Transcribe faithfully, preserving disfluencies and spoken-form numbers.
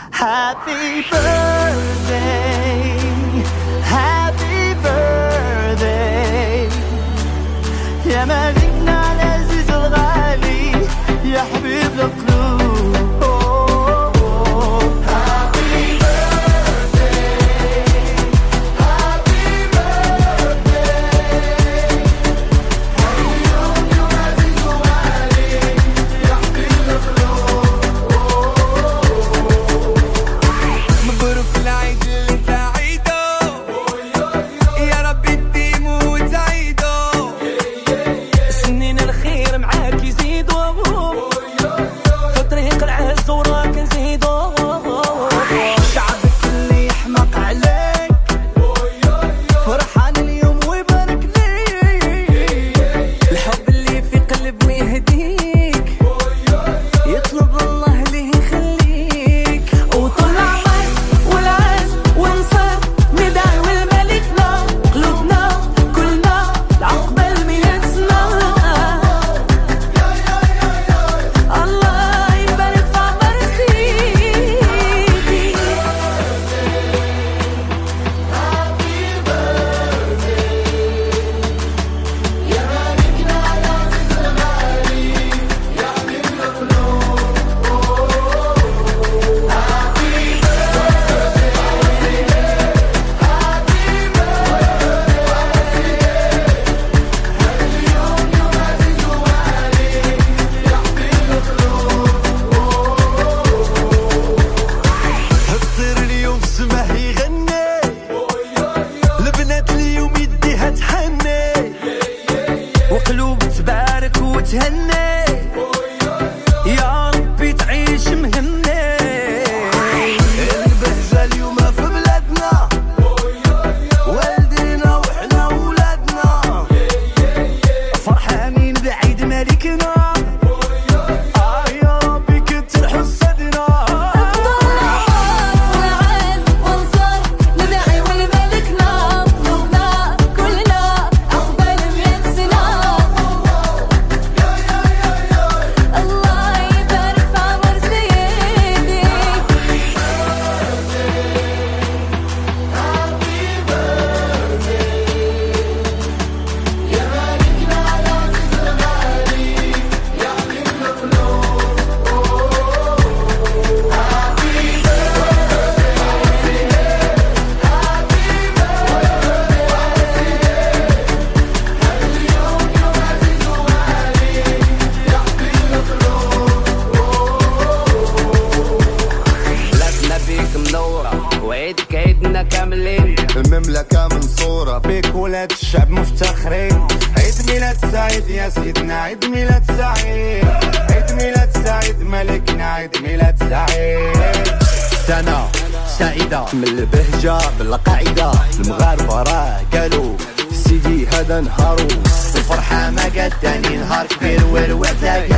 Happy birthday, happy birthday يا مالكنا العزيز الغالي يا حبيب القلوب. وقلوب تبارك وتهني يا ربي تعيش مهني. البهجة اليوم في بلادنا والدينا وحنا ولادنا فرحانين بعيد ملكنا. آه يا ربي كتر حسدنا. وعيدك عيدنا كاملين المملكة منصورة بيك ولاد الشعب مفتخرين. عيد ميلاد سعيد يا سيدنا عيد ميلاد سعيد عيد ميلاد سعيد ملكنا عيد ميلاد سعيد. سنة سعيدة من البهجة بالقاعدة المغاربة راه قالوا سيدي هذا نهارو الفرحة ما قداني نهار كبير والوعدة